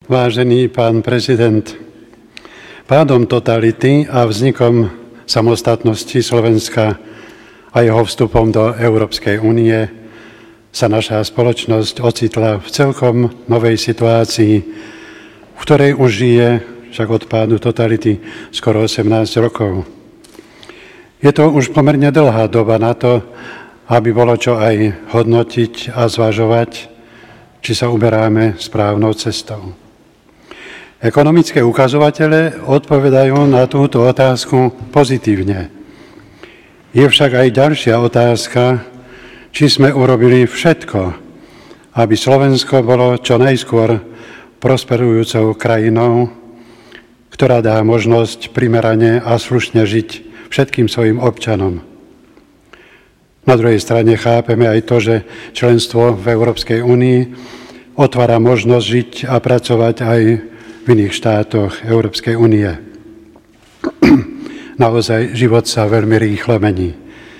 Vážený pán prezident, pádom totality a vznikom samostatnosti Slovenska a jeho vstupom do Európskej únie sa naša spoločnosť ocitla v celkom novej situácii, v ktorej už žije však od pádu totality skoro 18 rokov. Je to už pomerne dlhá doba na to, aby bolo čo aj hodnotiť a zvažovať, či sa uberáme správnou cestou. Ekonomické ukazovatele odpovedajú na túto otázku pozitívne. Je však aj ďalšia otázka, či sme urobili všetko, aby Slovensko bolo čo najskôr prosperujúcou krajinou, ktorá dá možnosť primerane a slušne žiť všetkým svojim občanom. Na druhej strane chápeme aj to, že členstvo v Európskej únii otvára možnosť žiť a pracovať aj v iných štátoch Európskej únie. Naozaj život sa veľmi rýchlo mení.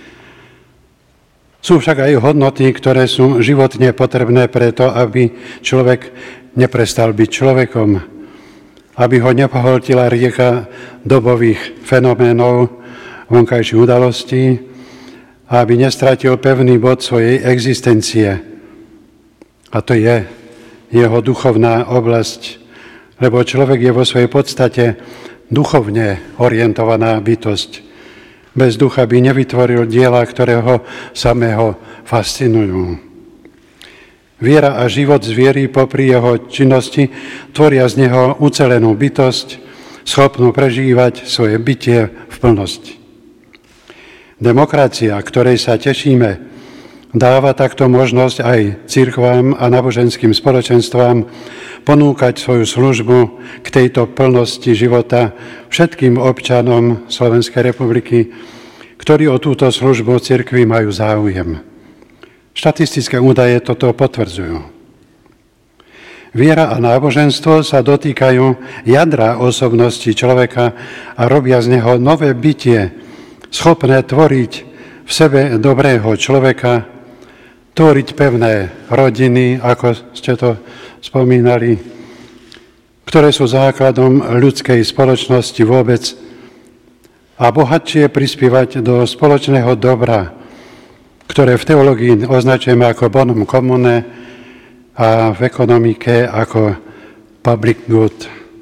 Sú však aj hodnoty, ktoré sú životne potrebné preto, aby človek neprestal byť človekom, aby ho nepohltila rieka dobových fenoménov, vonkajších udalostí, aby nestratil pevný bod svojej existencie. A to je jeho duchovná oblasť, lebo človek je vo svojej podstate duchovne orientovaná bytosť. Bez ducha by nevytvoril diela, ktoré ho samého fascinujú. Viera a život z viery popri jeho činnosti tvoria z neho ucelenú bytosť, schopnú prežívať svoje bytie v plnosti. Demokracia, ktorej sa tešíme, dáva takto možnosť aj cirkvám a náboženským spoločenstvám ponúkať svoju službu k tejto plnosti života všetkým občanom Slovenskej republiky, ktorí o túto službu cirkvi majú záujem. Štatistické údaje toto potvrdzujú. Viera a náboženstvo sa dotýkajú jadra osobnosti človeka a robia z neho nové bytie, schopné tvoriť v sebe dobrého človeka, tvoriť pevné rodiny, ako ste to spomínali, ktoré sú základom ľudskej spoločnosti vôbec a bohatšie prispievať do spoločného dobra, ktoré v teológii označujeme ako bonum commune a v ekonomike ako public good.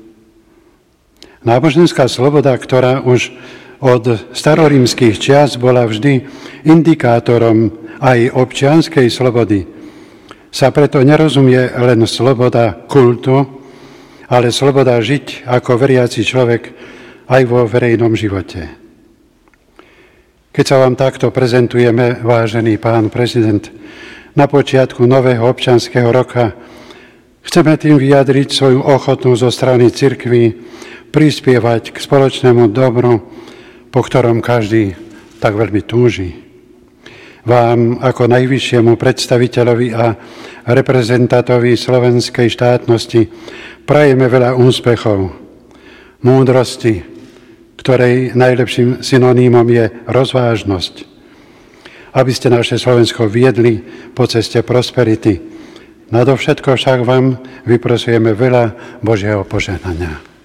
Náboženská sloboda, ktorá už od starorímskych čias bola vždy indikátorom aj občianskej slobody, sa preto nerozumie len sloboda kultu, ale sloboda žiť ako veriaci človek aj vo verejnom živote. Keď sa vám takto prezentujeme, vážený pán prezident, na počiatku nového občianskeho roka, chceme tým vyjadriť svoju ochotu zo strany cirkvi prispievať k spoločnému dobru, po ktorom každý tak veľmi túži. Vám ako najvyššiemu predstaviteľovi a reprezentantovi slovenskej štátnosti prajeme veľa úspechov, múdrosti, ktorej najlepším synonymom je rozvážnosť, aby ste naše Slovensko viedli po ceste prosperity. Nadovšetko však vám vyprosujeme veľa Božieho požehnania.